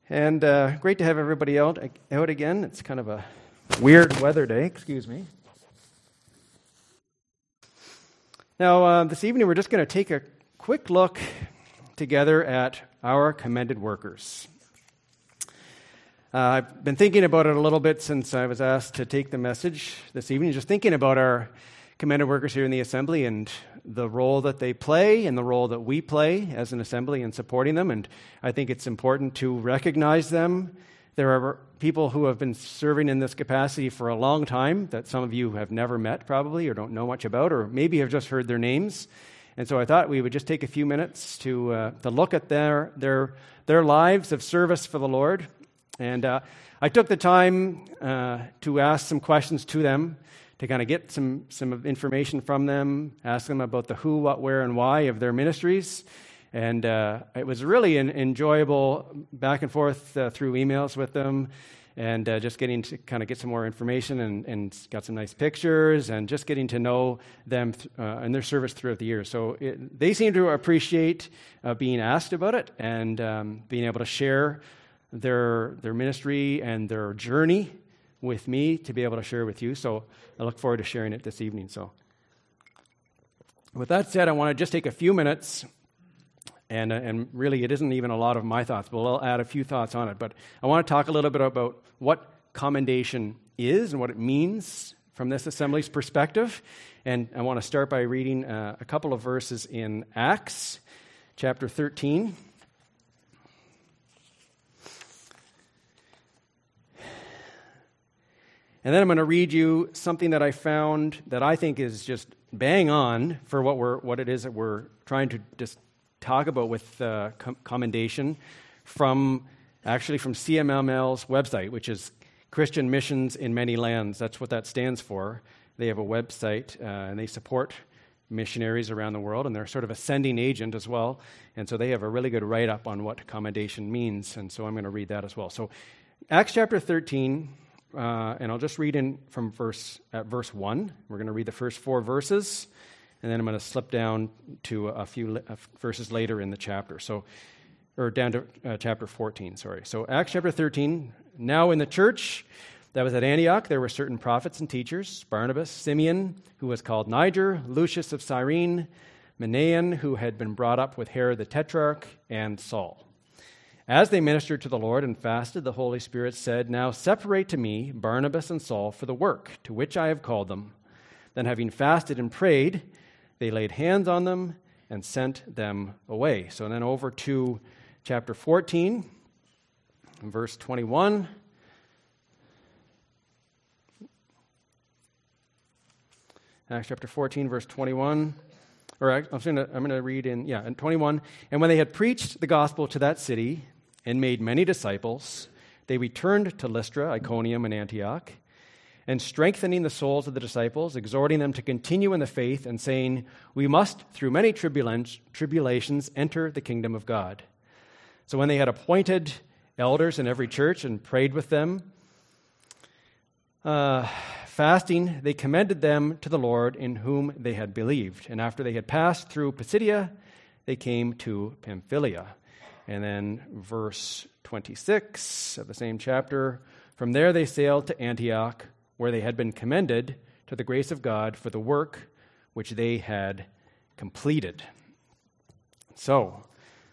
And great to have everybody out again. It's kind of a weird weather day. Excuse me. Now, this evening we're just going to take a quick look together at our commended workers. I've been thinking about it a little bit since I was asked to take the message this evening, just thinking about our commended workers here in the assembly and the role that they play and the role that we play as an assembly in supporting them. And I think it's important to recognize them. There are people who have been serving in this capacity for a long time that some of you have never met probably or don't know much about, or maybe have just heard their names. And so I thought we would just take a few minutes to look at their lives of service for the Lord. And I took the time to ask some questions to them, to kind of get some information from them, ask them about the who, what, where, and why of their ministries. And it was really an enjoyable back and forth through emails with them, and just getting to kind of get some more information, and got some nice pictures, and just getting to know them and their service throughout the years. So they seem to appreciate being asked about it, and being able to share their ministry and their journey with me to be able to share with you. So I look forward to sharing it this evening. So with that said, I want to just take a few minutes, and really it isn't even a lot of my thoughts, but I'll add a few thoughts on it. But I want to talk a little bit about what commendation is and what it means from this assembly's perspective. And I want to start by reading a couple of verses in Acts chapter 13. And then I'm going to read you something that I found that I think is just bang on for what it is that we're trying to just talk about with commendation from CMML's website, which is Christian Missions in Many Lands. That's what that stands for. They have a website, and they support missionaries around the world, and they're sort of a sending agent as well. And so they have a really good write-up on what commendation means, and so I'm going to read that as well. So Acts chapter 13... and I'll just read in from verse 1. We're going to read the first 4 verses, and then I'm going to slip down to a few verses later in the chapter. Or down to chapter 14, sorry. So Acts chapter 13, now in the church that was at Antioch, there were certain prophets and teachers, Barnabas, Simeon, who was called Niger, Lucius of Cyrene, Manaen, who had been brought up with Herod the Tetrarch, and Saul. As they ministered to the Lord and fasted, the Holy Spirit said, "Now separate to me Barnabas and Saul for the work to which I have called them." Then having fasted and prayed, they laid hands on them and sent them away. So then over to chapter 14, verse 21. Acts chapter 14, verse 21. I'm going to read in 21. And when they had preached the gospel to that city and made many disciples, they returned to Lystra, Iconium, and Antioch, and strengthening the souls of the disciples, exhorting them to continue in the faith, and saying, "We must, through many tribulations, enter the kingdom of God." So when they had appointed elders in every church and prayed with them, fasting, they commended them to the Lord in whom they had believed. And after they had passed through Pisidia, they came to Pamphylia. And then verse 26 of the same chapter, from there they sailed to Antioch, where they had been commended to the grace of God for the work which they had completed. So,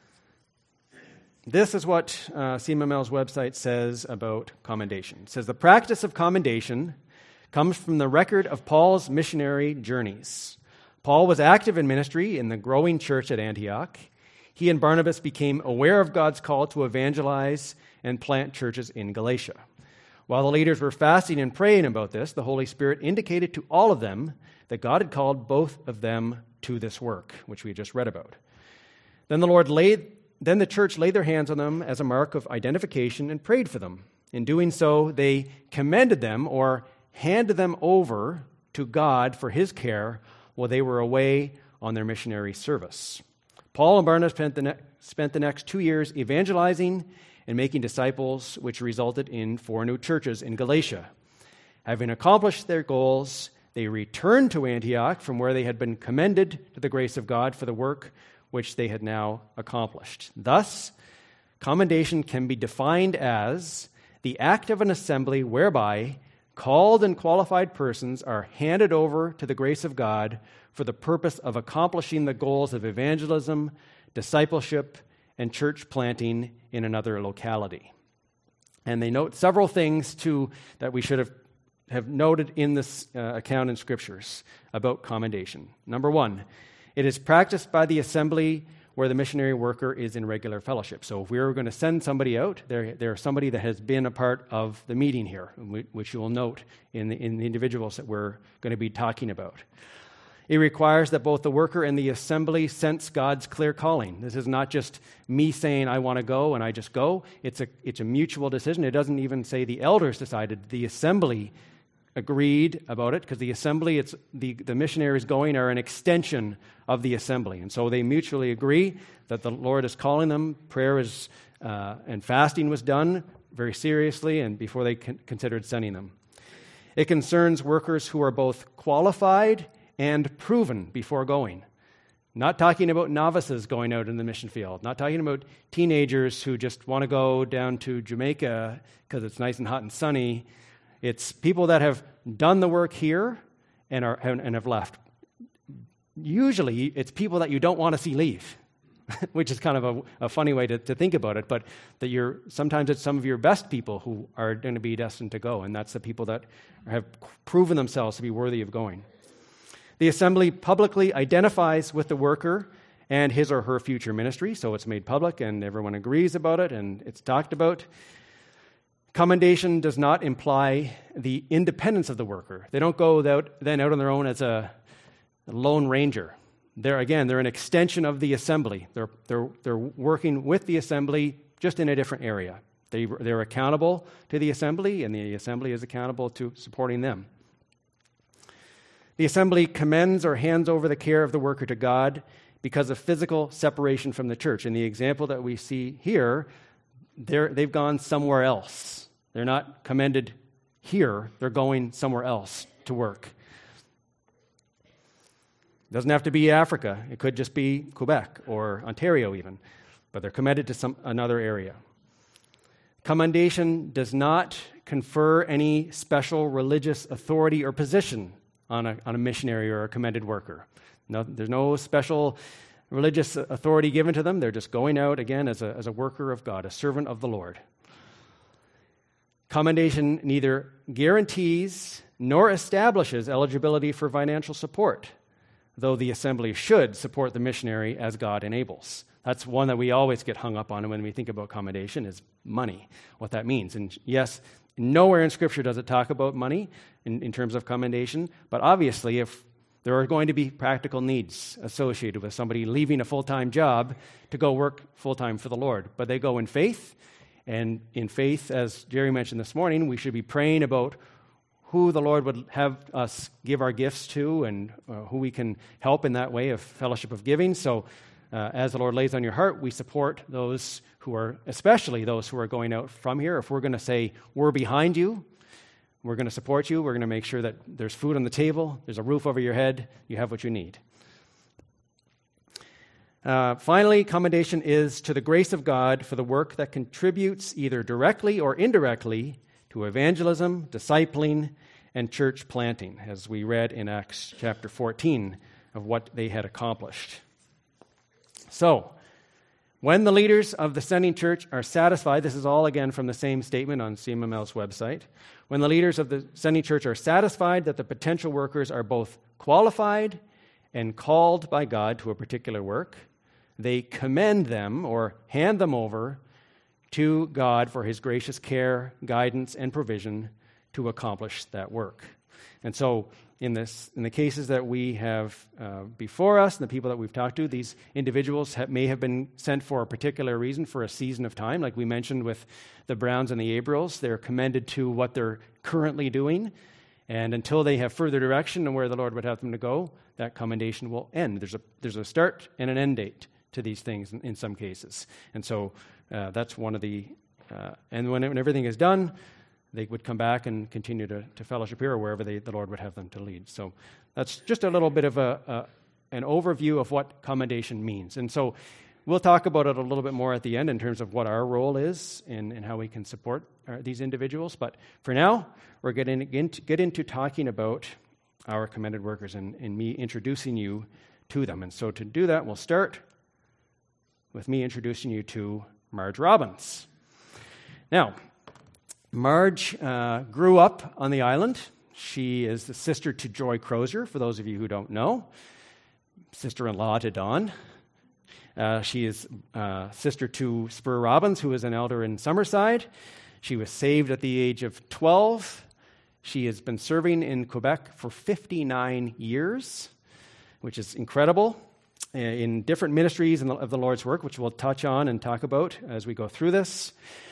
this is what CMML's website says about commendation. It says, the practice of commendation comes from the record of Paul's missionary journeys. Paul was active in ministry in the growing church at Antioch. He and Barnabas became aware of God's call to evangelize and plant churches in Galatia. While the leaders were fasting and praying about this, the Holy Spirit indicated to all of them that God had called both of them to this work, which we just read about. Then the church laid their hands on them as a mark of identification and prayed for them. In doing so, they commended them or handed them over to God for His care while they were away on their missionary service. Paul and Barnabas spent the next 2 years evangelizing and making disciples, which resulted in 4 new churches in Galatia. Having accomplished their goals, they returned to Antioch, from where they had been commended to the grace of God for the work which they had now accomplished. Thus, Commendation can be defined as the act of an assembly whereby called and qualified persons are handed over to the grace of God for the purpose of accomplishing the goals of evangelism, discipleship, and church planting in another locality. And they note several things, too, that we should have noted in this account in Scriptures about commendation. Number one, it is practiced by the assembly where the missionary worker is in regular fellowship. So if we were going to send somebody out, they're somebody that has been a part of the meeting here, which you will note in the individuals that we're going to be talking about. It requires that both the worker and the assembly sense God's clear calling. This is not just me saying I want to go and I just go. It's a mutual decision. It doesn't even say the elders decided. The assembly agreed about it, because the assembly, it's the missionaries going are an extension of the assembly. And so they mutually agree that the Lord is calling them. Prayer is and fasting was done very seriously and before they considered sending them. It concerns workers who are both qualified and proven before going. Not talking about novices going out in the mission field. Not talking about teenagers who just want to go down to Jamaica because it's nice and hot and sunny. It's people that have done the work here and have left. Usually, it's people that you don't want to see leave, which is kind of a funny way to think about it, but that sometimes it's some of your best people who are going to be destined to go, and that's the people that have proven themselves to be worthy of going. The assembly publicly identifies with the worker and his or her future ministry, so it's made public and everyone agrees about it and it's talked about. Commendation does not imply the independence of the worker. They don't go out on their own as a lone ranger. They're an extension of the assembly. They're working with the assembly just in a different area. They're accountable to the assembly, and the assembly is accountable to supporting them. The assembly commends or hands over the care of the worker to God because of physical separation from the church. In the example that we see here, they've gone somewhere else. They're not commended here. They're going somewhere else to work. It doesn't have to be Africa. It could just be Quebec or Ontario even. But they're commended to another area. Commendation does not confer any special religious authority or position on a missionary or a commended worker. No, there's no special religious authority given to them. They're just going out, again, as a worker of God, a servant of the Lord. Commendation neither guarantees nor establishes eligibility for financial support, though the assembly should support the missionary as God enables. That's one that we always get hung up on when we think about commendation is money, what that means. And yes, nowhere in Scripture does it talk about money in terms of commendation, but obviously if there are going to be practical needs associated with somebody leaving a full-time job to go work full-time for the Lord, but they go in faith. And in faith, as Jerry mentioned this morning, we should be praying about who the Lord would have us give our gifts to and who we can help in that way of fellowship of giving. So as the Lord lays on your heart, we support those who are, especially those who are going out from here. If we're going to say, we're behind you, we're going to support you, we're going to make sure that there's food on the table, there's a roof over your head, you have what you need. Finally, commendation is to the grace of God for the work that contributes either directly or indirectly to evangelism, discipling, and church planting, as we read in Acts chapter 14 of what they had accomplished. So, when the leaders of the sending church are satisfied, this is all again from the same statement on CMML's website, when the leaders of the sending church are satisfied that the potential workers are both qualified and called by God to a particular work, they commend them or hand them over to God for his gracious care, guidance, and provision to accomplish that work. And so in the cases that we have before us, and the people that we've talked to, these individuals may have been sent for a particular reason for a season of time. Like we mentioned with the Browns and the Abrils, they're commended to what they're currently doing. And until they have further direction on where the Lord would have them to go, that commendation will end. There's a start and an end date to these things in some cases. And so that's one of the, and when everything is done, they would come back and continue to fellowship here or wherever the Lord would have them to lead. So that's just a little bit of an overview of what commendation means. And so We'll talk about it a little bit more at the end in terms of what our role is and how we can support these individuals. But for now, we're going to get into talking about our commended workers and me introducing you to them. And so to do that, we'll start with me introducing you to Marge Robbins. Now, Marge grew up on the island. She is the sister to Joy Crozier, for those of you who don't know, sister-in-law to Don. She is sister to Spur Robbins, who is an elder in Summerside. She was saved at the age of 12. She has been serving in Quebec for 59 years, which is incredible, in different ministries of the Lord's work, which we'll touch on and talk about as we go through this.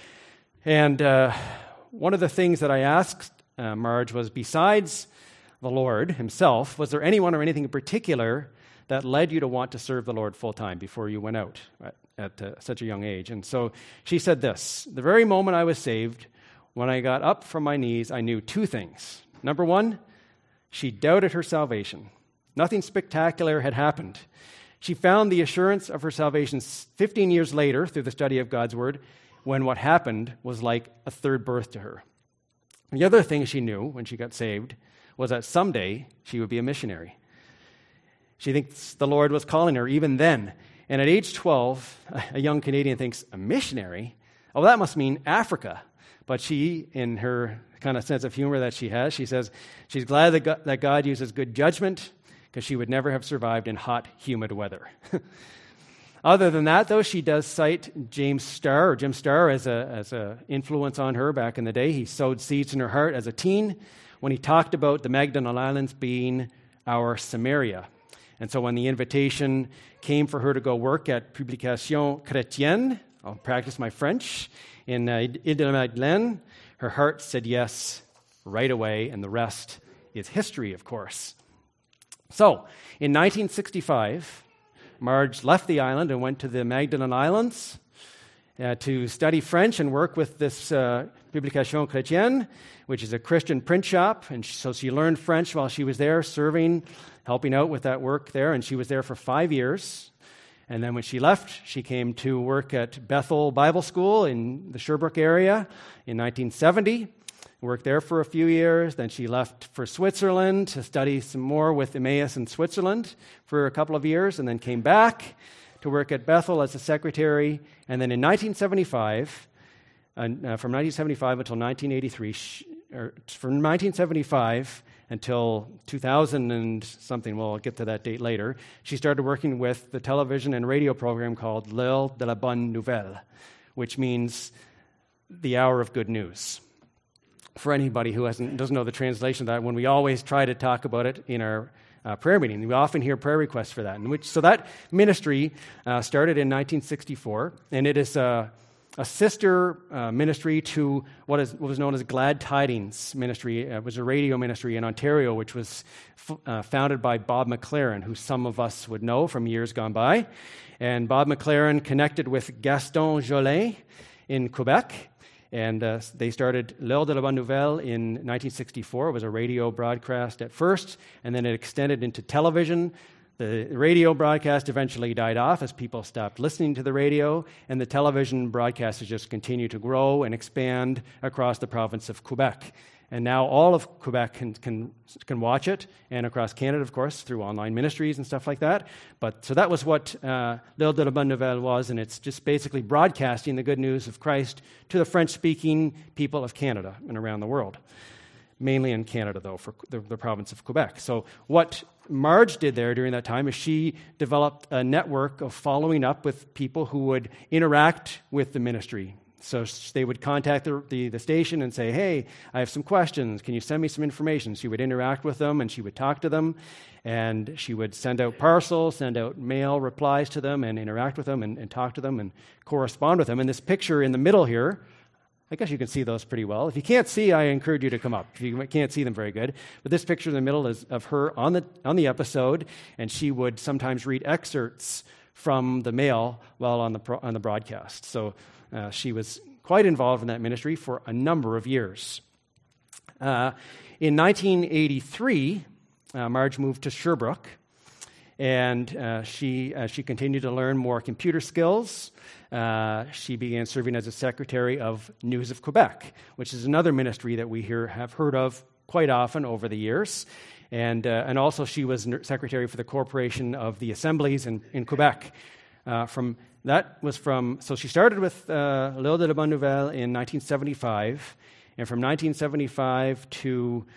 And one of the things that I asked Marge was, besides the Lord himself, was there anyone or anything in particular that led you to want to serve the Lord full-time before you went out at such a young age? And so she said this: the very moment I was saved, when I got up from my knees, I knew two things. Number one, she doubted her salvation. Nothing spectacular had happened. She found the assurance of her salvation 15 years later through the study of God's Word, when what happened was like a third birth to her. The other thing she knew when she got saved was that someday she would be a missionary. She thinks the Lord was calling her even then. And at age 12, a young Canadian thinks, a missionary? Oh, that must mean Africa. But she, in her kind of sense of humor that she has, she says she's glad that God uses good judgment, because she would never have survived in hot, humid weather. Other than that, though, she does cite Jim Starr as a influence on her back in the day. He sowed seeds in her heart as a teen when he talked about the Magdalen Islands being our Samaria. And so when the invitation came for her to go work at Publication Chrétienne, I'll practice my French, in Île-de-la-Madeleine, her heart said yes right away, and the rest is history, of course. So, in 1965, Marge left the island and went to the Magdalen Islands to study French and work with this Publication Chrétienne, which is a Christian print shop. And so she learned French while she was there, serving, helping out with that work there. And she was there for 5 years. And then when she left, she came to work at Bethel Bible School in the Sherbrooke area in 1970. Worked there for a few years. Then she left for Switzerland to study some more with Emmaus in Switzerland for a couple of years, and then came back to work at Bethel as a secretary. And then in 1975, from 1975 until 1983, from 1975 until 2000 and something, well, I'll get to that date later, she started working with the television and radio program called L'Heure de la Bonne Nouvelle, which means the hour of good news. For anybody who doesn't know the translation of that, when we always try to talk about it in our prayer meeting, we often hear prayer requests for that. So that ministry started in 1964, and it is a sister ministry to what was known as Glad Tidings Ministry. It was a radio ministry in Ontario, which was founded by Bob McLaren, who some of us would know from years gone by. And Bob McLaren connected with Gaston Jolin in Quebec, and they started L'Heure de la Bonne Nouvelle in 1964. It was a radio broadcast at first, and then it extended into television. The radio broadcast eventually died off as people stopped listening to the radio, and the television broadcast has just continued to grow and expand across the province of Quebec. And now all of Quebec can watch it, and across Canada, of course, through online ministries and stuff like that. But so that was what L'Heure de la Bonne Nouvelle was, and it's just basically broadcasting the good news of Christ to the French-speaking people of Canada and around the world. Mainly in Canada, though, for the province of Quebec. So what Marge did there during that time is she developed a network of following up with people who would interact with the ministry. So they would contact the station and say, hey, I have some questions. Can you send me some information? She would interact with them, and she would talk to them, and she would send out parcels, send out mail replies to them, and interact with them and talk to them and correspond with them. And this picture in the middle here, I guess you can see those pretty well. If you can't see, I encourage you to come up. If you can't see them very good. But this picture in the middle is of her on the episode, and she would sometimes read excerpts from the mail while on the broadcast. So she was quite involved in that ministry for a number of years. In 1983, Marge moved to Sherbrooke, And as she continued to learn more computer skills, she began serving as a secretary of News of Quebec, which is another ministry that we have heard of quite often over the years. And also she was secretary for the Corporation of the Assemblies in Quebec. So she started with L'Heure de la Bonne Nouvelle in 1975, and from 1975 to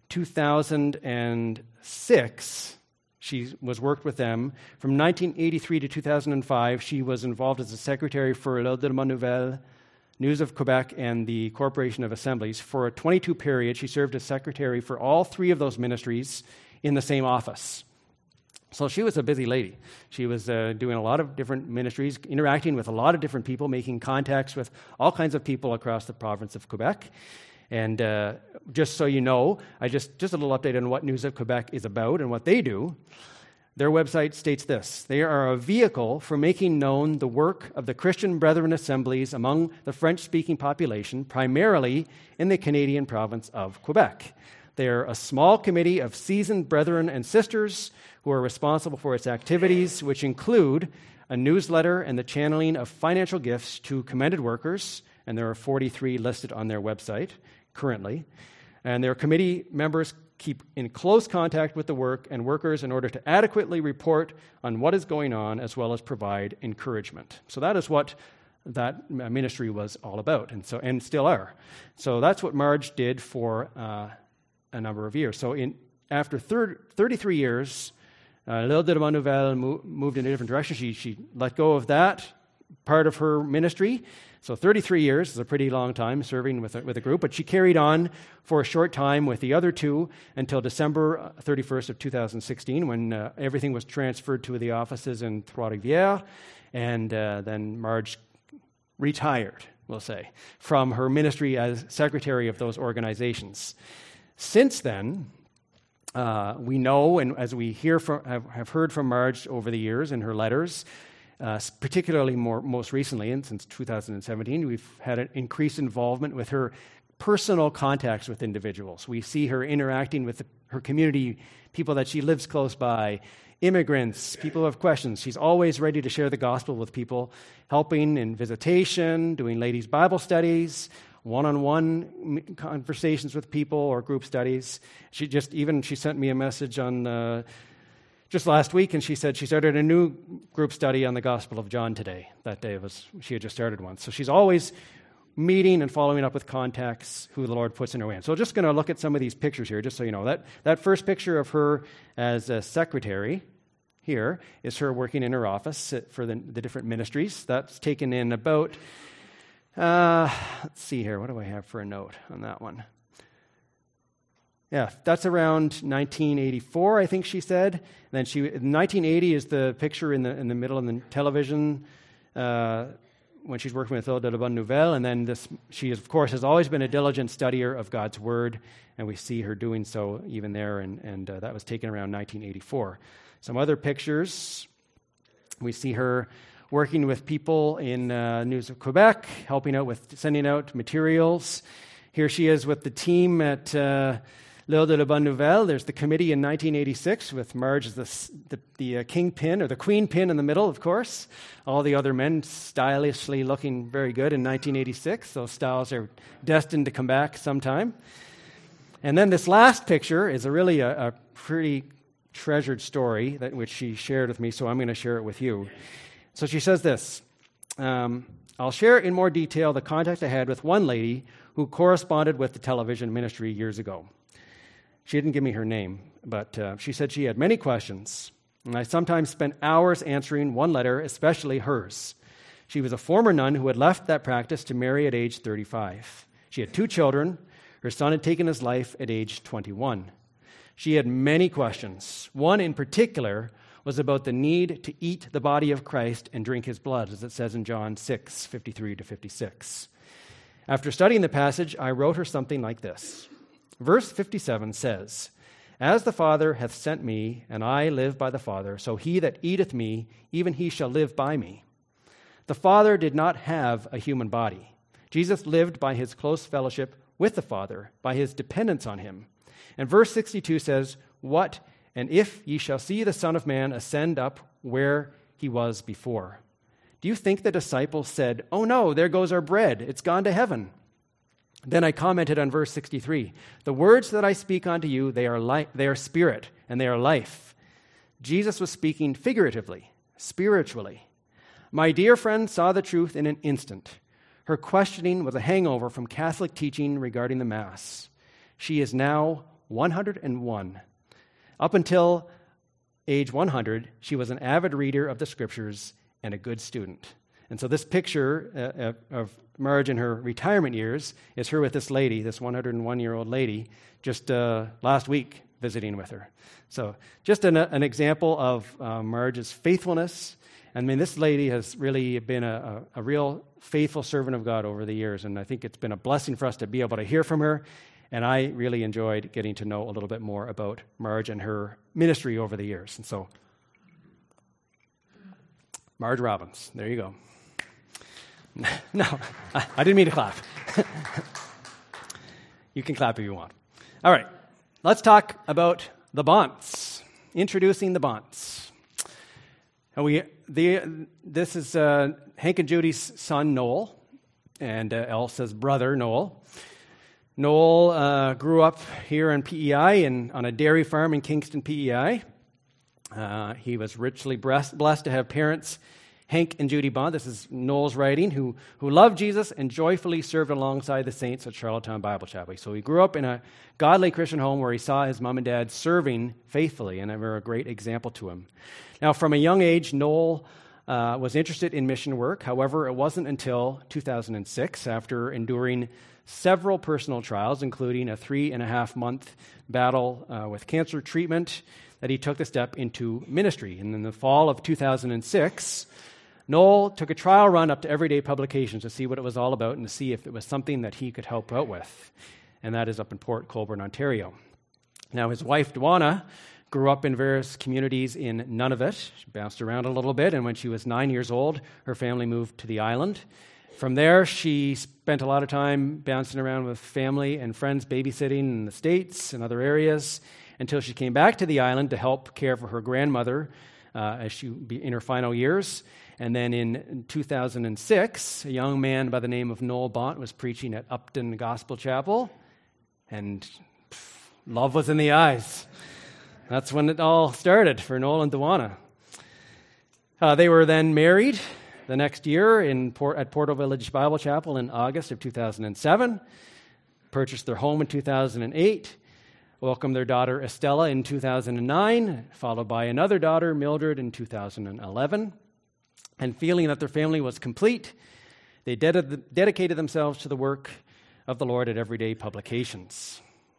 2006, she worked with them. From 1983 to 2005, she was involved as a secretary for L'Heure de la Bonne Nouvelle, News of Quebec, and the Corporation of Assemblies. For a 22 period, she served as secretary for all three of those ministries in the same office. So she was a busy lady. She was doing a lot of different ministries, interacting with a lot of different people, making contacts with all kinds of people across the province of Quebec. And just so you know, just a little update on what News of Quebec is about and what they do. Their website states this: they are a vehicle for making known the work of the Christian Brethren assemblies among the French-speaking population, primarily in the Canadian province of Quebec. They are a small committee of seasoned brethren and sisters who are responsible for its activities, which include a newsletter and the channeling of financial gifts to commended workers, and there are 43 listed on their website currently. And their committee members keep in close contact with the work and workers in order to adequately report on what is going on, as well as provide encouragement. So that is what that ministry was all about, and still are. So that's what Marge did for a number of years. So after 33 years, L'Heure de la Bonne Nouvelle moved in a different direction. She let go of that part of her ministry. So 33 years is a pretty long time serving with a group, but she carried on for a short time with the other two until December 31st of 2016, when everything was transferred to the offices in Trois-Rivières, and then Marge retired, we'll say, from her ministry as secretary of those organizations. Since then, we know, and as we have heard from Marge over the years in her letters, particularly most recently, and since 2017, we've had an increased involvement with her personal contacts with individuals. We see her interacting with her community, people that she lives close by, immigrants, people who have questions. She's always ready to share the gospel with people, helping in visitation, doing ladies' Bible studies, one-on-one conversations with people or group studies. She sent me a message on just last week, and she said she started a new group study on the Gospel of John today. That day she had just started one. So she's always meeting and following up with contacts who the Lord puts in her way. So just going to look at some of these pictures here, just so you know. That first picture of her as a secretary here is her working in her office for the different ministries. That's taken in about, let's see here, what do I have for a note on that one? Yeah, that's around 1984, I think she said. And then 1980 is the picture in the middle of the television when she's working with L'Heure de la Bonne Nouvelle. And then she, of course, has always been a diligent studier of God's Word, and we see her doing so even there, and that was taken around 1984. Some other pictures, we see her working with people in News of Quebec, helping out with sending out materials. Here she is with the team at L'Heure de la Bonne Nouvelle. There's the committee in 1986 with Marge as the kingpin, or the queen pin in the middle, of course. All the other men stylishly looking very good in 1986. Those styles are destined to come back sometime. And then this last picture is really a pretty treasured story which she shared with me, so I'm going to share it with you. So she says this: I'll share in more detail the contact I had with one lady who corresponded with the television ministry years ago. She didn't give me her name, but she said she had many questions, and I sometimes spent hours answering one letter, especially hers. She was a former nun who had left that practice to marry at age 35. She had 2 children. Her son had taken his life at age 21. She had many questions. One in particular was about the need to eat the body of Christ and drink his blood, as it says in John 6:53-56. After studying the passage, I wrote her something like this. Verse 57 says, "As the Father hath sent me, and I live by the Father, so he that eateth me, even he shall live by me." The Father did not have a human body. Jesus lived by his close fellowship with the Father, by his dependence on him. And verse 62 says, "What And if ye shall see the Son of Man ascend up where he was before. Do you think the disciples said, "Oh no, there goes our bread. It's gone to heaven"? Then I commented on verse 63. The words that I speak unto you, they are spirit and they are life. Jesus was speaking figuratively, spiritually. My dear friend saw the truth in an instant. Her questioning was a hangover from Catholic teaching regarding the Mass. She is now 101. Up until age 100, she was an avid reader of the Scriptures and a good student. And so this picture of Marge in her retirement years is her with this lady, this 101-year-old lady, just last week visiting with her. So just an example of Marge's faithfulness. I mean, this lady has really been a real faithful servant of God over the years, and I think it's been a blessing for us to be able to hear from her. And I really enjoyed getting to know a little bit more about Marge and her ministry over the years. And so, Marge Robbins, there you go. No, I didn't mean to clap. You can clap if you want. All right, let's talk about the Bonts. Introducing the Bonts. This is Hank and Judy's son, Noel, and Elsa's brother, Noel. Noel grew up here in PEI on a dairy farm in Kingston, PEI. He was richly blessed to have parents, Hank and Judy Bont, this is Noel's writing, who loved Jesus and joyfully served alongside the saints at Charlottetown Bible Chapel. So he grew up in a godly Christian home where he saw his mom and dad serving faithfully, and they were a great example to him. Now, from a young age, Noel was interested in mission work. However, it wasn't until 2006, after enduring several personal trials, including a 3.5-month battle with cancer treatment, that he took the step into ministry. And in the fall of 2006, Noel took a trial run up to Everyday Publications to see what it was all about and to see if it was something that he could help out with. And that is up in Port Colborne, Ontario. Now, his wife, Dwana, grew up in various communities in Nunavut. She bounced around a little bit, and when she was 9 years old, her family moved to the island. From there, she spent a lot of time bouncing around with family and friends, babysitting in the States and other areas, until she came back to the island to help care for her grandmother as she be in her final years. And then in 2006, a young man by the name of Noel Bont was preaching at Upton Gospel Chapel, and love was in the eyes. That's when it all started for Noel and Dwana. They were then married the next year at Portal Village Bible Chapel in August of 2007, purchased their home in 2008, welcomed their daughter Estella in 2009, followed by another daughter, Mildred, in 2011. And feeling that their family was complete, they dedicated themselves to the work of the Lord at Everyday Publications.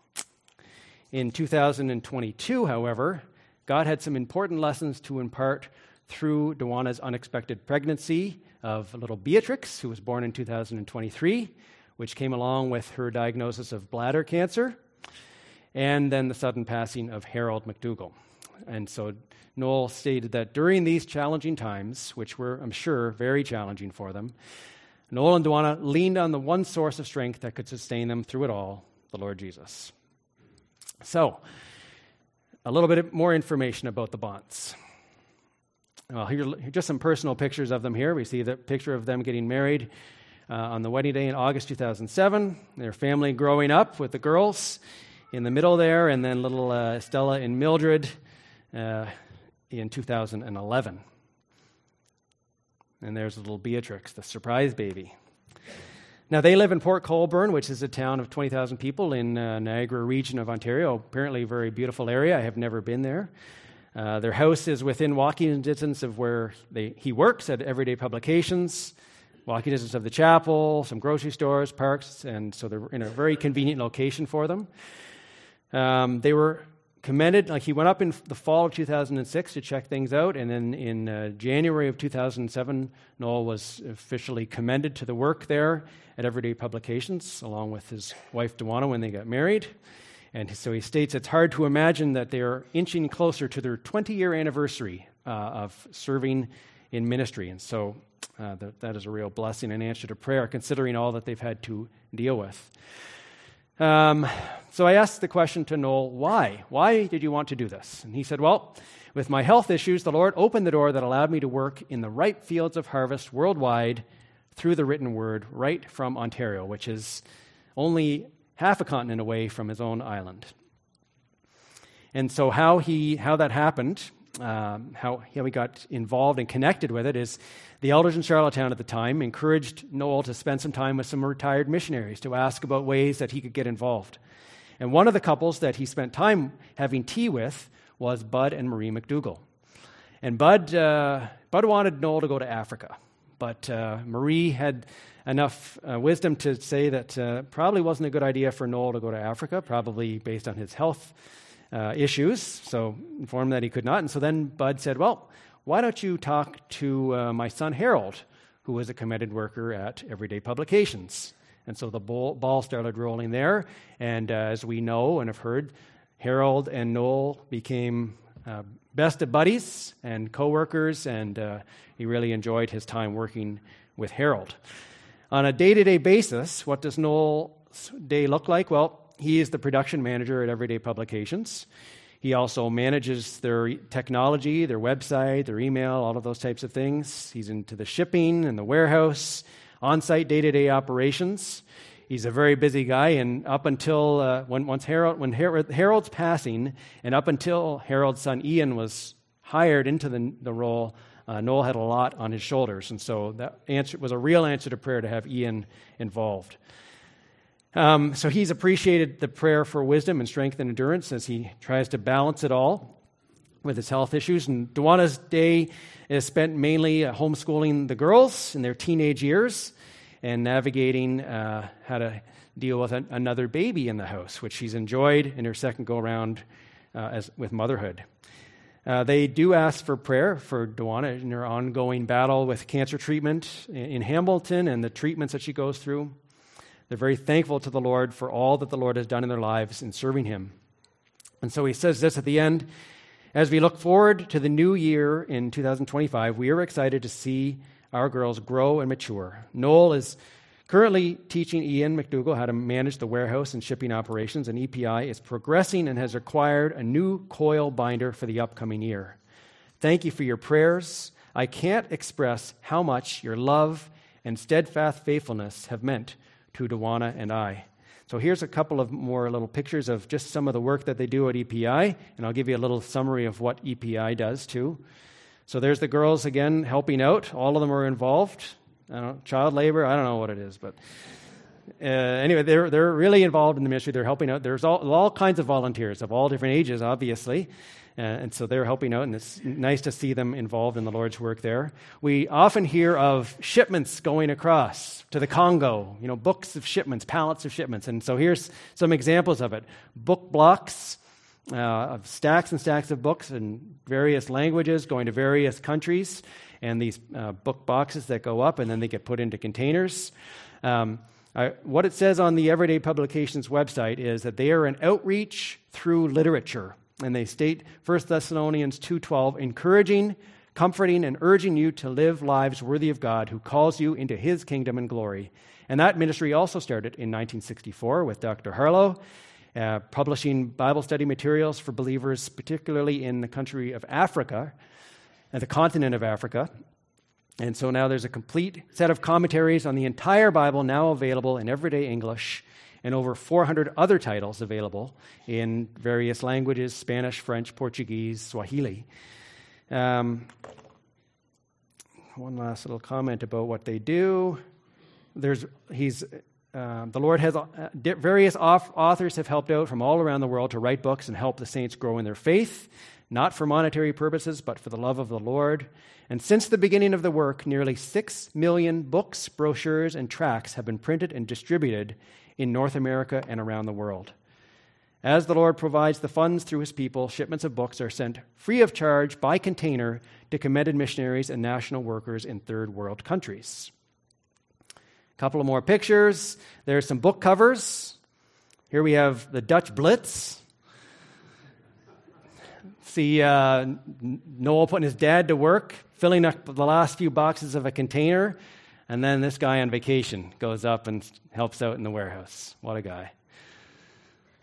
In 2022, however, God had some important lessons to impart through Dwana's unexpected pregnancy of little Beatrix, who was born in 2023, which came along with her diagnosis of bladder cancer, and then the sudden passing of Harold McDougall. And so Noel stated that during these challenging times, which were, I'm sure, very challenging for them, Noel and Dwana leaned on the one source of strength that could sustain them through it all, the Lord Jesus. So, a little bit more information about the Bonts. Well, here are just some personal pictures of them here. We see the picture of them getting married on the wedding day in August 2007. Their family growing up with the girls in the middle there, and then little Stella and Mildred in 2011. And there's little Beatrix, the surprise baby. Now, they live in Port Colborne, which is a town of 20,000 people in Niagara region of Ontario. Apparently a very beautiful area. I have never been there. Their house is within walking distance of where he works at Everyday Publications, walking distance of the chapel, some grocery stores, parks, and so they're in a very convenient location for them. They were commended, he went up in the fall of 2006 to check things out, and then in January of 2007, Noel was officially commended to the work there at Everyday Publications, along with his wife, Dwana, when they got married. And so he states it's hard to imagine that they're inching closer to their 20-year anniversary of serving in ministry. And so that is a real blessing and answer to prayer, considering all that they've had to deal with. So I asked the question to Noel, why? Why did you want to do this? And he said, well, with my health issues, the Lord opened the door that allowed me to work in the ripe fields of harvest worldwide through the written word right from Ontario, which is only half a continent away from his own island. And so how that happened, how we got involved and connected with it is the elders in Charlottetown at the time encouraged Noel to spend some time with some retired missionaries to ask about ways that he could get involved. And one of the couples that he spent time having tea with was Bud and Marie McDougall. And Bud wanted Noel to go to Africa, but Marie had enough wisdom to say that probably wasn't a good idea for Noel to go to Africa, probably based on his health issues, so informed that he could not. And so then Bud said, well, why don't you talk to my son Harold, who was a commended worker at Everyday Publications? And so the ball started rolling there, and as we know and have heard, Harold and Noel became best of buddies and co-workers, and he really enjoyed his time working with Harold. On a day-to-day basis, what does Noel's day look like? Well, he is the production manager at Everyday Publications. He also manages their technology, their website, their email, all of those types of things. He's into the shipping and the warehouse, on-site day-to-day operations. He's a very busy guy, and up until when Harold's passing, and up until Harold's son Ian was hired into the role, Noel had a lot on his shoulders, and so that answer was a real answer to prayer to have Ian involved. So he's appreciated the prayer for wisdom and strength and endurance as he tries to balance it all with his health issues. And Duana's day is spent mainly homeschooling the girls in their teenage years and navigating how to deal with another baby in the house, which she's enjoyed in her second go-around with motherhood. They do ask for prayer for Duana in her ongoing battle with cancer treatment in Hamilton and the treatments that she goes through. They're very thankful to the Lord for all that the Lord has done in their lives in serving him. And so he says this at the end, as we look forward to the new year in 2025, we are excited to see our girls grow and mature. Noel is currently teaching Ian McDougall how to manage the warehouse and shipping operations, and EPI is progressing and has acquired a new coil binder for the upcoming year. Thank you for your prayers. I can't express how much your love and steadfast faithfulness have meant to Duana and I. So here's a couple of more little pictures of just some of the work that they do at EPI, and I'll give you a little summary of what EPI does too. So there's the girls again helping out. All of them are involved. Child labor, I don't know what it is, but anyway, they're really involved in the ministry. They're helping out. There's all kinds of volunteers of all different ages, obviously. And so they're helping out, and it's nice to see them involved in the Lord's work there. We often hear of shipments going across to the Congo, books of shipments, pallets of shipments. And so here's some examples of it. Book blocks of stacks and stacks of books in various languages going to various countries, and these book boxes that go up, and then they get put into containers. What it says on the Everyday Publications website is that they are an outreach through literature. And they state 1 Thessalonians 2:12, encouraging, comforting, and urging you to live lives worthy of God who calls you into his kingdom and glory. And that ministry also started in 1964 with Dr. Harlow, publishing Bible study materials for believers, particularly in the country of Africa, and the continent of Africa. And so now there's a complete set of commentaries on the entire Bible now available in everyday English, and over 400 other titles available in various languages, Spanish, French, Portuguese, Swahili. One last little comment about what they do. The Lord has various authors have helped out from all around the world to write books and help the saints grow in their faith, not for monetary purposes, but for the love of the Lord. And since the beginning of the work, nearly 6 million books, brochures, and tracts have been printed and distributed in North America and around the world. As the Lord provides the funds through his people, shipments of books are sent free of charge by container to commended missionaries and national workers in third world countries. A couple of more pictures. There's some book covers. Here we have the Dutch Blitz. See Noel putting his dad to work, filling up the last few boxes of a container, and then this guy on vacation goes up and helps out in the warehouse. What a guy.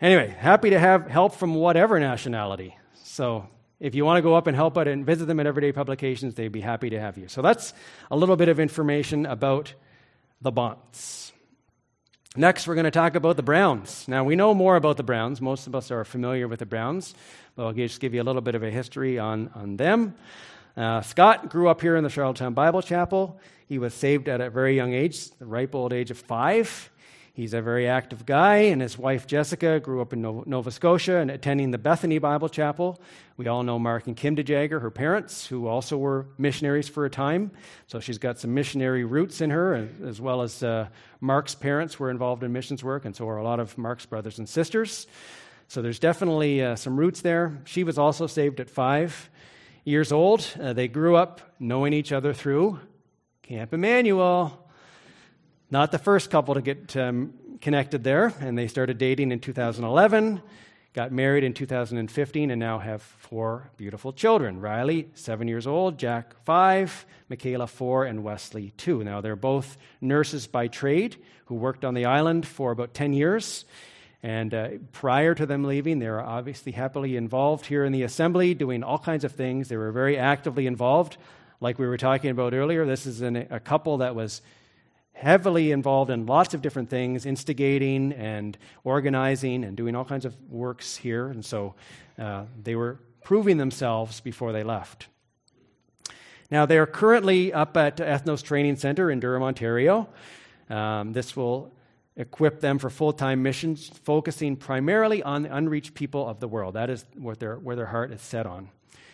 Anyway, happy to have help from whatever nationality. So if you want to go up and help out and visit them at Everyday Publications, they'd be happy to have you. So that's a little bit of information about the Bonts. Next, we're going to talk about the Browns. Now, we know more about the Browns. Most of us are familiar with the Browns, but I'll just give you a little bit of a history on them. Scott grew up here in the Charlottetown Bible Chapel. He was saved at a very young age, the ripe old age of 5. He's a very active guy, and his wife Jessica grew up in Nova Scotia and attending the Bethany Bible Chapel. We all know Mark and Kim DeJager, her parents, who also were missionaries for a time. So she's got some missionary roots in her, as well as Mark's parents were involved in missions work, and so are a lot of Mark's brothers and sisters. So there's definitely some roots there. She was also saved at 5 years old. They grew up knowing each other through Camp Emmanuel. Not the first couple to get connected there, and they started dating in 2011, got married in 2015, and now have 4 beautiful children. Riley, 7 years old, Jack, 5, Michaela, 4, and Wesley, 2. Now, they're both nurses by trade who worked on the island for about 10 years, and prior to them leaving, they were obviously happily involved here in the assembly, doing all kinds of things. They were very actively involved. Like we were talking about earlier, this is a couple that was heavily involved in lots of different things, instigating and organizing and doing all kinds of works here. And so they were proving themselves before they left. Now, they are currently up at Ethnos Training Center in Durham, Ontario. This will equip them for full-time missions, focusing primarily on the unreached people of the world. That is where their heart is set on.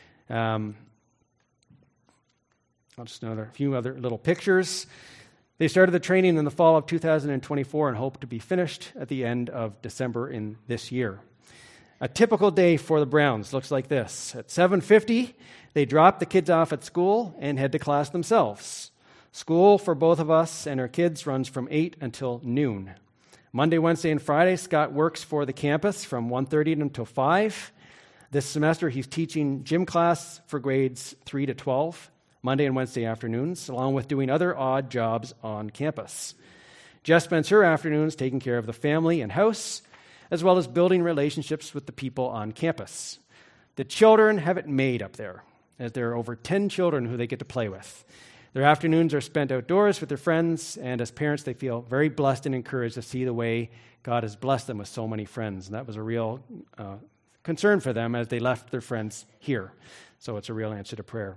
I'll just another few other little pictures. They started the training in the fall of 2024 and hope to be finished at the end of December in this year. A typical day for the Browns looks like this. At 7:50, they drop the kids off at school and head to class themselves. School for both of us and our kids runs from 8 until noon. Monday, Wednesday, and Friday, Scott works for the campus from 1:30 until 5. This semester, he's teaching gym class for grades 3 to 12. Monday and Wednesday afternoons, along with doing other odd jobs on campus. Jess spends her afternoons taking care of the family and house, as well as building relationships with the people on campus. The children have it made up there, as there are over 10 children who they get to play with. Their afternoons are spent outdoors with their friends, and as parents, they feel very blessed and encouraged to see the way God has blessed them with so many friends. And that was a real concern for them as they left their friends here. So it's a real answer to prayer.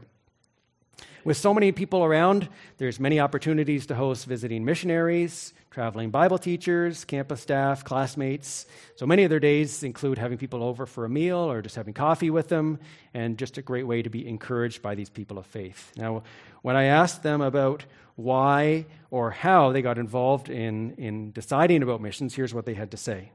With so many people around, there's many opportunities to host visiting missionaries, traveling Bible teachers, campus staff, classmates. So many of their days include having people over for a meal or just having coffee with them, and just a great way to be encouraged by these people of faith. Now, when I asked them about why or how they got involved in deciding about missions, here's what they had to say.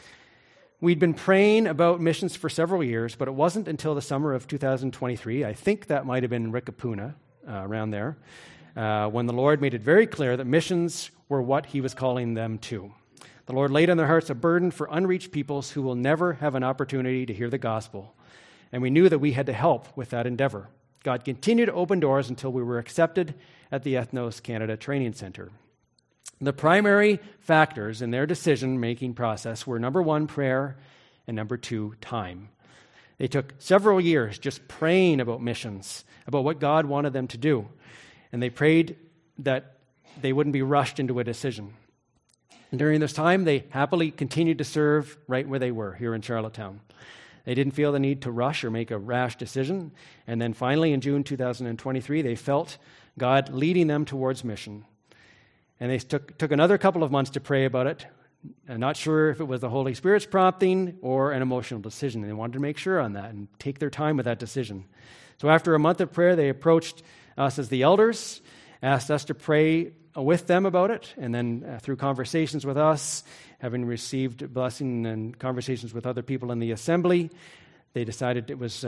We'd been praying about missions for several years, but it wasn't until the summer of 2023, I think that might have been Rikapuna, around there, when the Lord made it very clear that missions were what he was calling them to. The Lord laid on their hearts a burden for unreached peoples who will never have an opportunity to hear the gospel, and we knew that we had to help with that endeavor. God continued to open doors until we were accepted at the Ethnos Canada Training Center. The primary factors in their decision-making process were, number 1, prayer, and number 2, time. They took several years just praying about missions, about what God wanted them to do, and they prayed that they wouldn't be rushed into a decision. And during this time, they happily continued to serve right where they were, here in Charlottetown. They didn't feel the need to rush or make a rash decision, and then finally in June 2023, they felt God leading them towards mission. And they took another couple of months to pray about it. I'm not sure if it was the Holy Spirit's prompting or an emotional decision. They wanted to make sure on that and take their time with that decision. So after a month of prayer, they approached us as the elders, asked us to pray with them about it, and then through conversations with us, having received blessing and conversations with other people in the assembly, we decided it was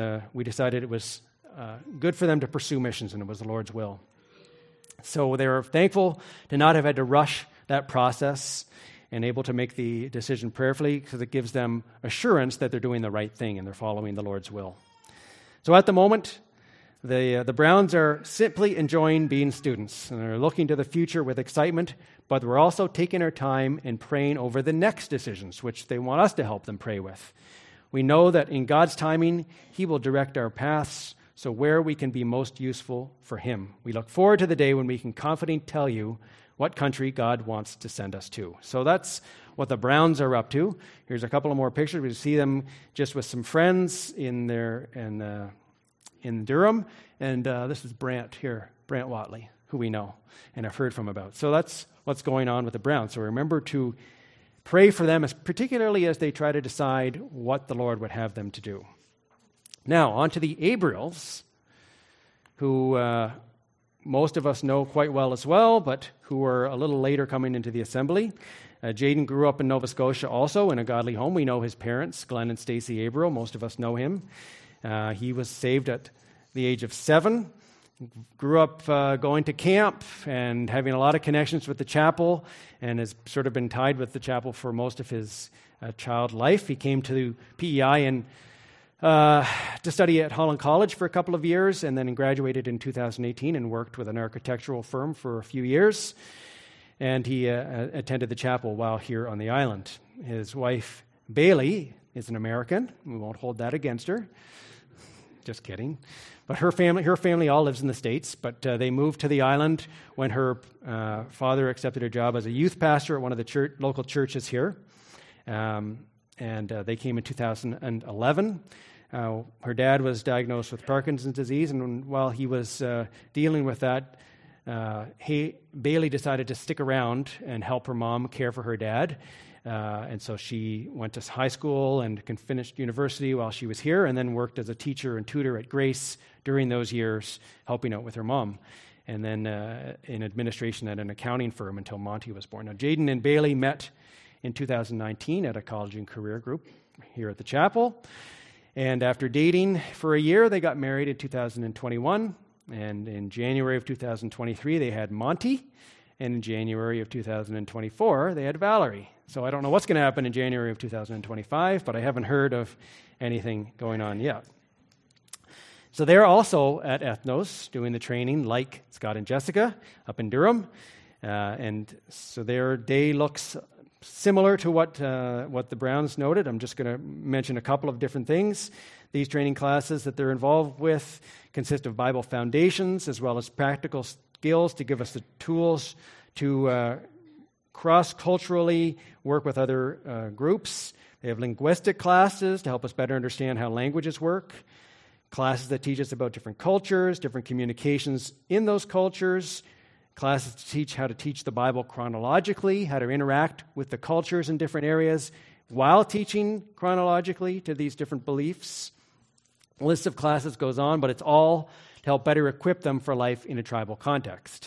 good for them to pursue missions, and it was the Lord's will. So they were thankful to not have had to rush that process and able to make the decision prayerfully, because it gives them assurance that they're doing the right thing and they're following the Lord's will. So at the moment, The Browns are simply enjoying being students, and they're looking to the future with excitement, but we're also taking our time and praying over the next decisions, which they want us to help them pray with. We know that in God's timing, He will direct our paths, so where we can be most useful for Him. We look forward to the day when we can confidently tell you what country God wants to send us to. So that's what the Browns are up to. Here's a couple of more pictures. We see them just with some friends in Durham. And this is Brant here, Brant Watley, who we know and have heard from about. So that's what's going on with the Browns. So remember to pray for them, particularly as they try to decide what the Lord would have them to do. Now, on to the Abriels, who most of us know quite well as well, but who were a little later coming into the assembly. Jaden grew up in Nova Scotia also in a godly home. We know his parents, Glenn and Stacy Abriel. Most of us know him. He was saved at the age of 7, grew up going to camp and having a lot of connections with the chapel, and has sort of been tied with the chapel for most of his child life. He came to PEI and to study at Holland College for a couple of years, and then graduated in 2018 and worked with an architectural firm for a few years. And he attended the chapel while here on the island. His wife, Bailey, is an American. We won't hold that against her. Just kidding. But her family all lives in the States, but they moved to the island when her father accepted a job as a youth pastor at one of the local churches here. And they came in 2011. Her dad was diagnosed with Parkinson's disease, and while he was dealing with that, Bailey decided to stick around and help her mom care for her dad. And so she went to high school and finished university while she was here, and then worked as a teacher and tutor at Grace during those years, helping out with her mom. And then in administration at an accounting firm until Monty was born. Now, Jaden and Bailey met in 2019 at a college and career group here at the chapel. And after dating for a year, they got married in 2021. And in January of 2023, they had Monty. And in January of 2024, they had Valerie. So I don't know what's going to happen in January of 2025, but I haven't heard of anything going on yet. So they're also at Ethnos doing the training like Scott and Jessica up in Durham. And so their day looks similar to what the Browns noted. I'm just going to mention a couple of different things. These training classes that they're involved with consist of Bible foundations as well as practical skills to give us the tools to cross-culturally work with other groups. They have linguistic classes to help us better understand how languages work, classes that teach us about different cultures, different communications in those cultures, classes to teach how to teach the Bible chronologically, how to interact with the cultures in different areas while teaching chronologically to these different beliefs. A list of classes goes on, but it's all to help better equip them for life in a tribal context.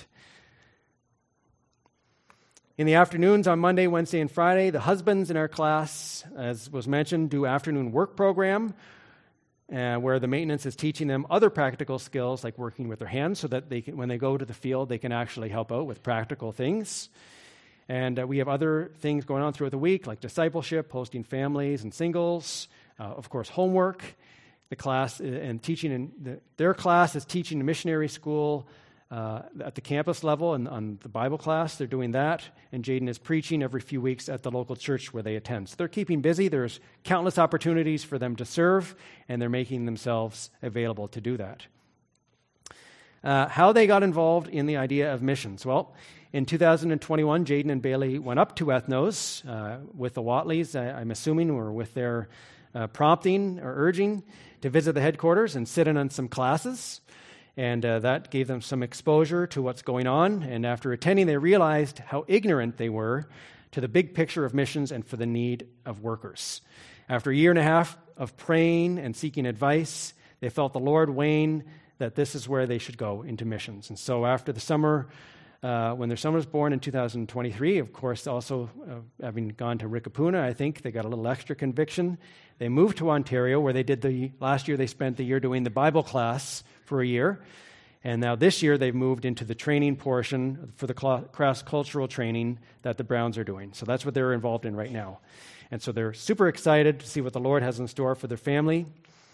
In the afternoons on Monday, Wednesday, and Friday, the husbands in our class, as was mentioned, do afternoon work program where the maintenance is teaching them other practical skills like working with their hands so that they can, when they go to the field, they can actually help out with practical things. And we have other things going on throughout the week like discipleship, hosting families and singles, of course, homework. The class and teaching in their class is teaching in missionary school at the campus level, and on the Bible class, they're doing that. And Jaden is preaching every few weeks at the local church where they attend. So they're keeping busy. There's countless opportunities for them to serve, and they're making themselves available to do that. How they got involved in the idea of missions. Well, in 2021, Jaden and Bailey went up to Ethnos with the Watleys, I'm assuming, or with their prompting or urging to visit the headquarters and sit in on some classes. And that gave them some exposure to what's going on. And after attending, they realized how ignorant they were to the big picture of missions and for the need of workers. After a year and a half of praying and seeking advice, they felt the Lord weighing that this is where they should go into missions. And so after the summer, when their son was born in 2023, of course, also having gone to Ricapuna, I think they got a little extra conviction. They moved to Ontario, where last year they spent the year doing the Bible class for a year. And now this year they've moved into the training portion for the cross-cultural training that the Browns are doing. So that's what they're involved in right now. And so they're super excited to see what the Lord has in store for their family.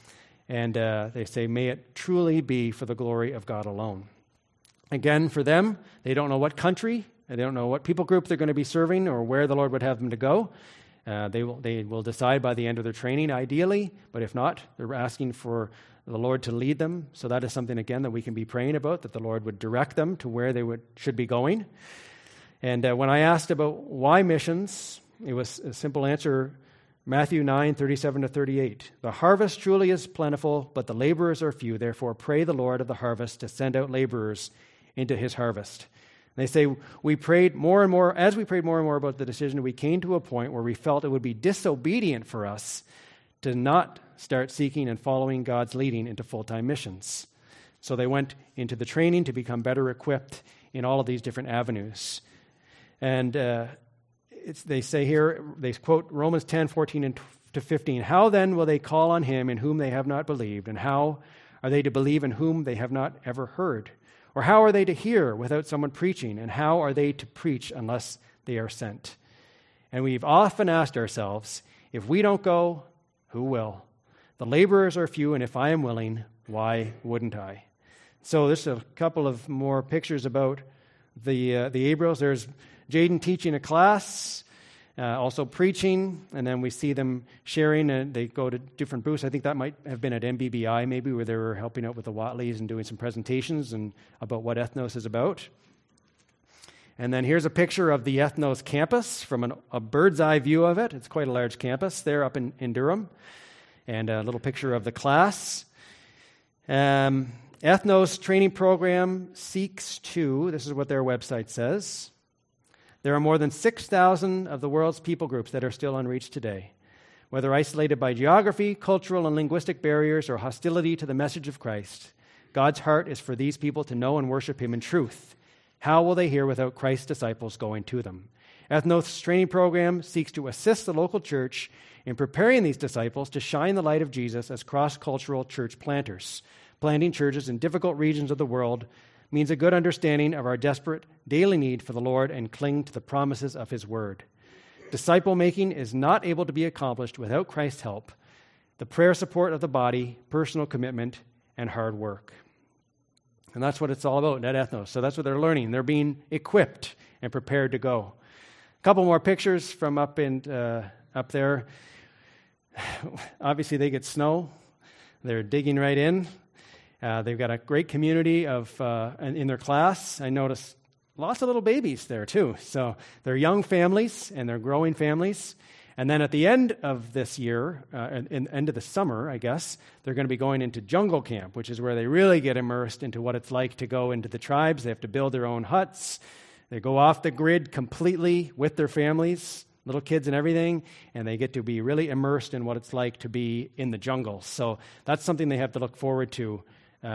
And they say, may it truly be for the glory of God alone. Again, for them, they don't know what country, they don't know what people group they're going to be serving or where the Lord would have them to go. They will decide by the end of their training, ideally, but if not, they're asking for the Lord to lead them. So that is something, again, that we can be praying about, that the Lord would direct them to where they should be going. And when I asked about why missions, it was a simple answer, Matthew 9:37-38. The harvest truly is plentiful, but the laborers are few. Therefore, pray the Lord of the harvest to send out laborers into his harvest. They say, we prayed more and more about the decision, we came to a point where we felt it would be disobedient for us to not start seeking and following God's leading into full-time missions. So they went into the training to become better equipped in all of these different avenues. And they say here, they quote Romans 10:14-15. How then will they call on him in whom they have not believed? And how are they to believe in whom they have not ever heard? Or how are they to hear without someone preaching? And how are they to preach unless they are sent? And we've often asked ourselves, if we don't go, who will? The laborers are few, and if I am willing, why wouldn't I? So there's a couple of more pictures about the Abriels. There's Jaden teaching a class, also preaching, and then we see them sharing, and they go to different booths. I think that might have been at MBBI maybe, where they were helping out with the Watleys and doing some presentations and about what Ethnos is about. And then here's a picture of the Ethnos campus from a bird's eye view of it. It's quite a large campus there up in Durham. And a little picture of the class. Ethnos training program seeks to, this is what their website says, there are more than 6,000 of the world's people groups that are still unreached today. Whether isolated by geography, cultural and linguistic barriers, or hostility to the message of Christ, God's heart is for these people to know and worship him in truth. How will they hear without Christ's disciples going to them? Ethnos training program seeks to assist the local church in preparing these disciples to shine the light of Jesus as cross-cultural church planters. Planting churches in difficult regions of the world means a good understanding of our desperate daily need for the Lord and cling to the promises of his word. Disciple-making is not able to be accomplished without Christ's help, the prayer support of the body, personal commitment, and hard work. And that's what it's all about at Ethnos. So that's what they're learning. They're being equipped and prepared to go. A couple more pictures from up there. Obviously, they get snow. They're digging right in. They've got a great community in their class. I noticed lots of little babies there too. So they're young families and they're growing families. And then at the end of this year, end of the summer, I guess, they're going to be going into jungle camp, which is where they really get immersed into what it's like to go into the tribes. They have to build their own huts. They go off the grid completely with their families, little kids and everything, and they get to be really immersed in what it's like to be in the jungle. So that's something they have to look forward to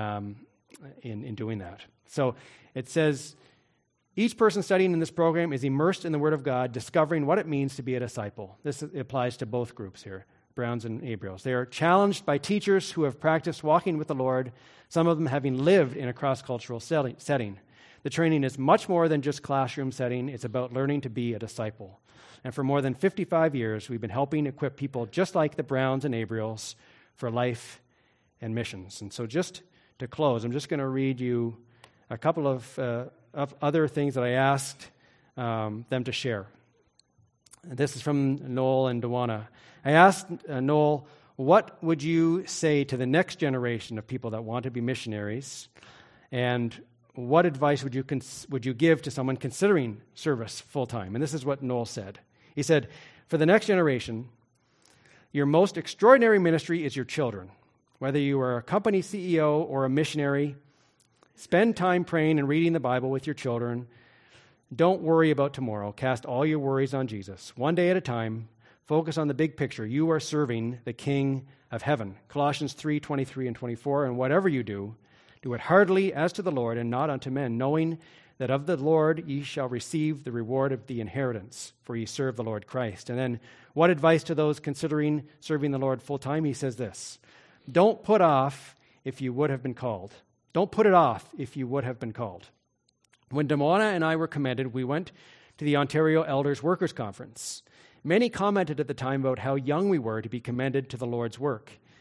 in doing that. So it says, each person studying in this program is immersed in the Word of God, discovering what it means to be a disciple. This applies to both groups here, Browns and Abriels. They are challenged by teachers who have practiced walking with the Lord, some of them having lived in a cross-cultural setting. The training is much more than just classroom setting. It's about learning to be a disciple. And for more than 55 years, we've been helping equip people just like the Browns and Abriels for life and missions. And so just to close, I'm just going to read you a couple of other things that I asked them to share. This is from Noel and Dewana. I asked Noel, what would you say to the next generation of people that want to be missionaries? And what advice would you give to someone considering service full-time? And this is what Noel said. He said, for the next generation, your most extraordinary ministry is your children. Whether you are a company CEO or a missionary, spend time praying and reading the Bible with your children. Don't worry about tomorrow. Cast all your worries on Jesus. One day at a time, focus on the big picture. You are serving the King of heaven. Colossians 3:23 and 24, and whatever you do, do it heartily as to the Lord and not unto men, knowing that of the Lord ye shall receive the reward of the inheritance, for ye serve the Lord Christ. And then what advice to those considering serving the Lord full-time? He says this, don't put off if you would have been called. Don't put it off if you would have been called. When Dewana and I were commended, we went to the Ontario Elders Workers Conference. Many commented at the time about how young we were to be commended to the Lord's work.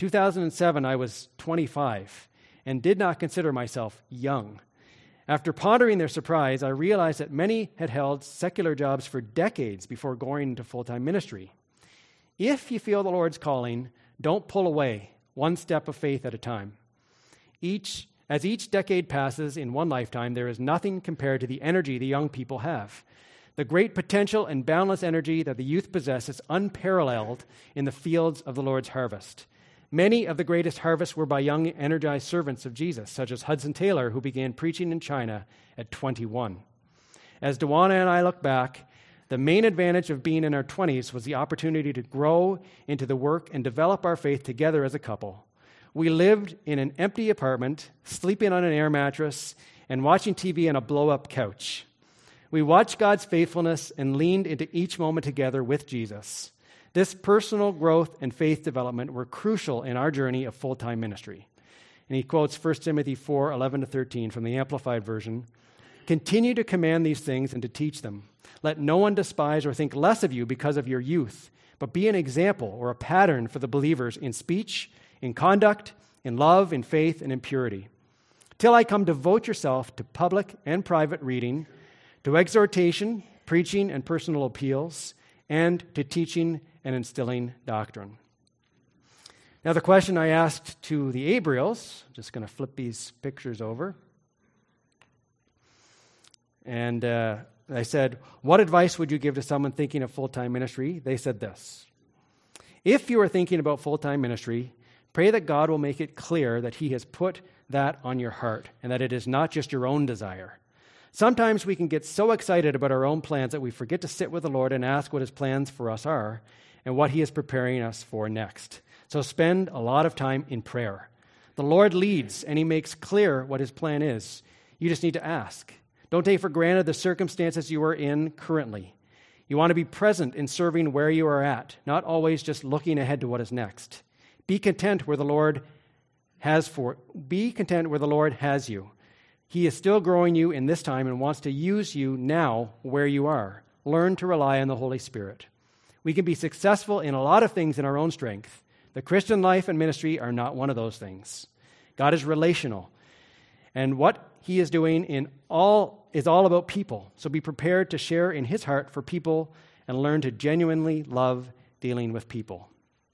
2007, I was 25 and did not consider myself young. After pondering their surprise, I realized that many had held secular jobs for decades before going into full-time ministry. If you feel the Lord's calling, don't pull away, one step of faith at a time. As each decade passes in one lifetime, there is nothing compared to the energy the young people have. The great potential and boundless energy that the youth possess is unparalleled in the fields of the Lord's harvest. Many of the greatest harvests were by young, energized servants of Jesus, such as Hudson Taylor, who began preaching in China at 21. As Dewana and I look back, the main advantage of being in our 20s was the opportunity to grow into the work and develop our faith together as a couple. We lived in an empty apartment, sleeping on an air mattress, and watching TV on a blow-up couch. We watched God's faithfulness and leaned into each moment together with Jesus. This personal growth and faith development were crucial in our journey of full-time ministry. And he quotes 1 Timothy 4:11-13 from the Amplified Version. Continue to command these things and to teach them. Let no one despise or think less of you because of your youth, but be an example or a pattern for the believers in speech, in conduct, in love, in faith, and in purity. Till I come, devote yourself to public and private reading, to exhortation, preaching, and personal appeals, and to teaching and instilling doctrine. Now, the question I asked to the Abriels, I'm just going to flip these pictures over, and I said, what advice would you give to someone thinking of full-time ministry? They said this: if you are thinking about full-time ministry, pray that God will make it clear that He has put that on your heart and that it is not just your own desire. Sometimes we can get so excited about our own plans that we forget to sit with the Lord and ask what His plans for us are and what He is preparing us for next. So spend a lot of time in prayer. The Lord leads and He makes clear what His plan is. You just need to ask. Don't take for granted the circumstances you are in currently. You want to be present in serving where you are at, not always just looking ahead to what is next. Be content where the Lord has you. He is still growing you in this time and wants to use you now where you are. Learn to rely on the Holy Spirit. We can be successful in a lot of things in our own strength. The Christian life and ministry are not one of those things. God is relational. And what He is doing is all about people. So be prepared to share in His heart for people and learn to genuinely love dealing with people.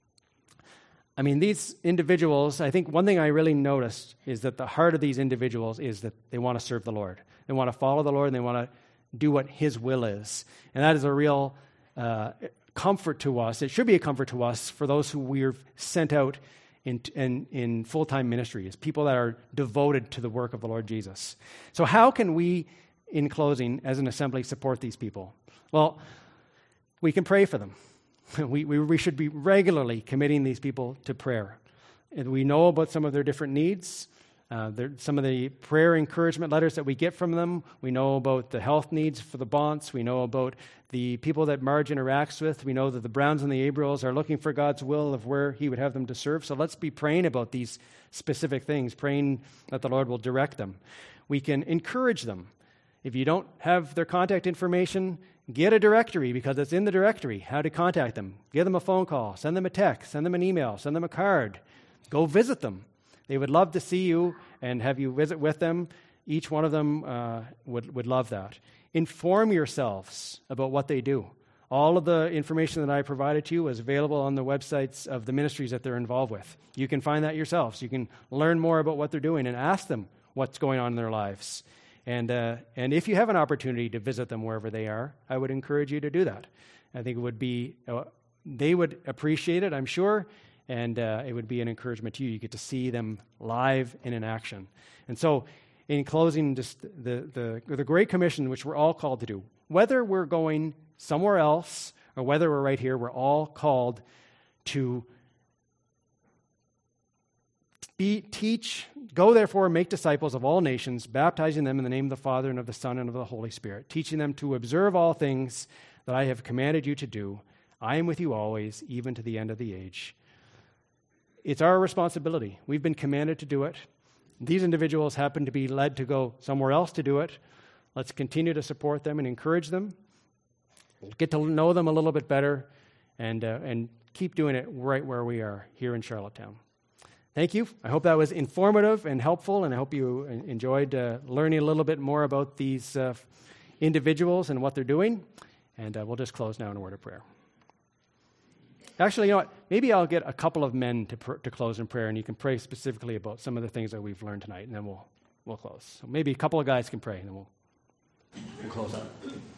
I mean, these individuals, I think one thing I really noticed is that the heart of these individuals is that they want to serve the Lord. They want to follow the Lord and they want to do what His will is. And that is a real comfort to us. It should be a comfort to us for those who we've sent out in full-time ministry, as people that are devoted to the work of the Lord Jesus. So how can we, in closing, as an assembly, support these people? Well, we can pray for them. We should be regularly committing these people to prayer. And we know about some of their different needs. Some of the prayer encouragement letters that we get from them. We know about the health needs for the Bonts. We know about the people that Marge interacts with. We know that the Browns and the Abriels are looking for God's will of where He would have them to serve. So let's be praying about these specific things, praying that the Lord will direct them. We can encourage them. If you don't have their contact information, get a directory, because it's in the directory, how to contact them. Give them a phone call, send them a text, send them an email, send them a card. Go visit them. They would love to see you and have you visit with them. Each one of them would love that. Inform yourselves about what they do. All of the information that I provided to you is available on the websites of the ministries that they're involved with. You can find that yourselves. You can learn more about what they're doing and ask them what's going on in their lives. And if you have an opportunity to visit them wherever they are, I would encourage you to do that. I think it would be, they would appreciate it, I'm sure, and it would be an encouragement to you. You get to see them live and in action. And so, in closing, just the Great Commission, which we're all called to do, whether we're going somewhere else or whether we're right here, we're all called to teach, go therefore, make disciples of all nations, baptizing them in the name of the Father and of the Son and of the Holy Spirit, teaching them to observe all things that I have commanded you to do. I am with you always, even to the end of the age. It's our responsibility. We've been commanded to do it. These individuals happen to be led to go somewhere else to do it. Let's continue to support them and encourage them, get to know them a little bit better, and keep doing it right where we are here in Charlottetown. thank you. I hope that was informative and helpful, and I hope you enjoyed learning a little bit more about these individuals and what they're doing. And we'll just close now in a word of prayer. Actually, you know what? Maybe I'll get a couple of men to close in prayer, and you can pray specifically about some of the things that we've learned tonight, and then we'll close. So maybe a couple of guys can pray, and then we'll close up.